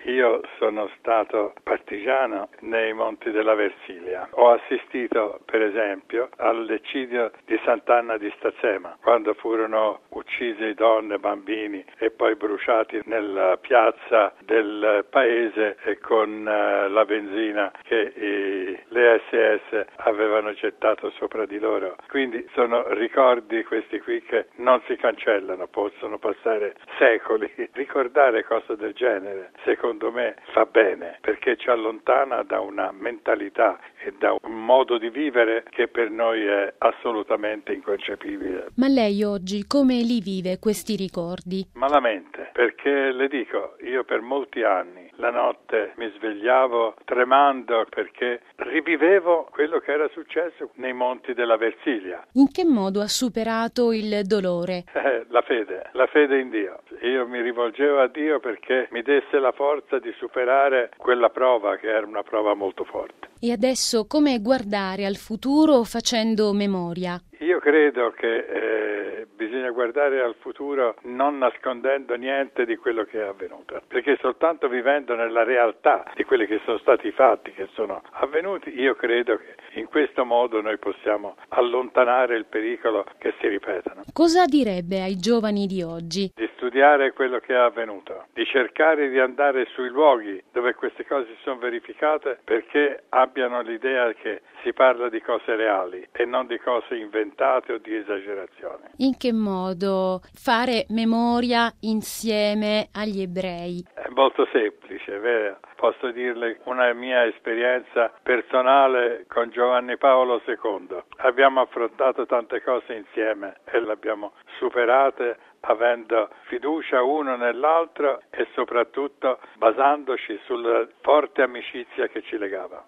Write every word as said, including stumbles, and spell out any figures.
Io sono stato partigiano nei Monti della Versilia. Ho assistito, per esempio, all'eccidio di Sant'Anna di Stazzema, quando furono uccisi donne, bambini e poi bruciati nella piazza del paese e con uh, la benzina che i, le esse esse avevano gettato sopra di loro. Quindi sono ricordi questi qui che non si cancellano, possono passare secoli. Ricordare cose del genere, secondo me, fa bene, perché ci allontana da una mentalità e da un modo di vivere che per noi è assolutamente inconcepibile. Ma lei oggi come li vive questi ricordi? Malamente, perché le dico, io per molti anni la notte mi svegliavo tremando perché rivivevo quello che era successo nei Monti della Versilia. In che modo ha superato il dolore? Eh, la fede, la fede in Dio. Io mi rivolgevo a Dio perché mi desse la forza di superare quella prova, che era una prova molto forte. E adesso come guardare al futuro facendo memoria? Io credo che eh, bisogna guardare al futuro non nascondendo niente di quello che è avvenuto, perché soltanto vivendo nella realtà di quelli che sono stati i fatti che sono avvenuti, io credo che in questo modo noi possiamo allontanare il pericolo che si ripetano. Cosa direbbe ai giovani di oggi? Di studiare quello che è avvenuto, di cercare di andare sui luoghi dove queste cose si sono verificate perché abbiano l'idea che si parla di cose reali e non di cose inventate o di esagerazioni. In che modo fare memoria insieme agli ebrei? È molto semplice, vero? Posso dirle una mia esperienza personale con Giovanni Paolo secondo. Abbiamo affrontato tante cose insieme e le abbiamo superate avendo fiducia uno nell'altro e soprattutto basandoci sulla forte amicizia che ci legava.